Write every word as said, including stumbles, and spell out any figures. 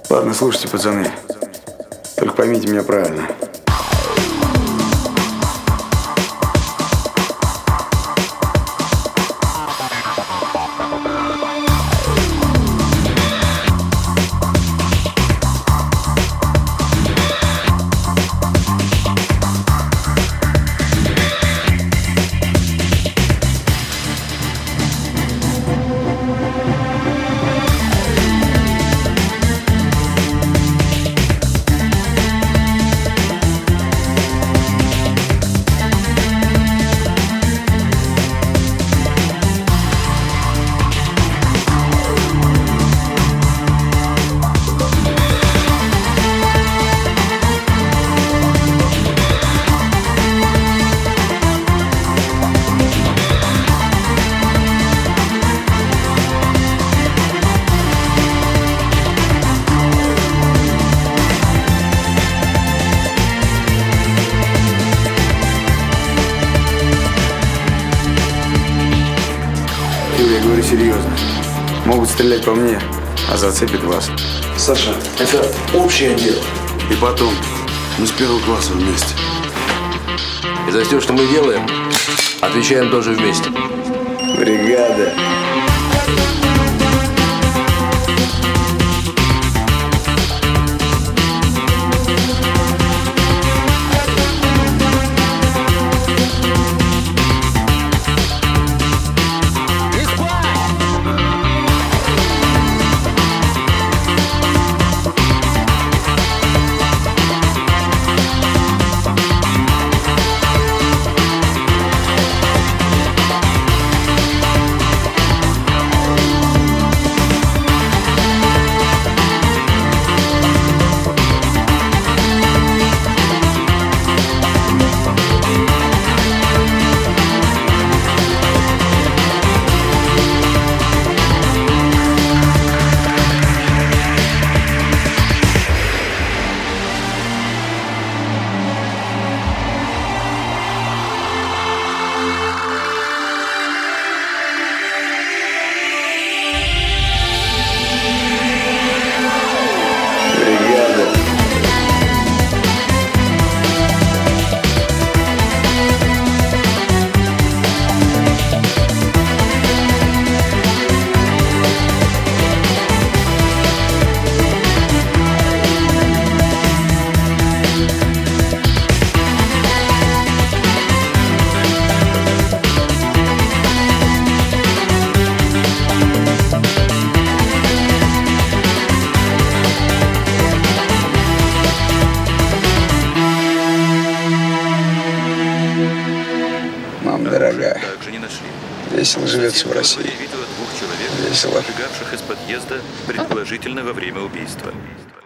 Ладно, слушайте, пацаны. Только поймите меня правильно. Я говорю серьезно. Могут стрелять по мне, а зацепит вас. Саша, это общее дело. И потом, мы с первого класса вместе. И за все, что мы делаем, отвечаем тоже вместе. Бригада. Мам дорогая, весело живется в России. Весело. Из подъезда, предположительно во время убийства.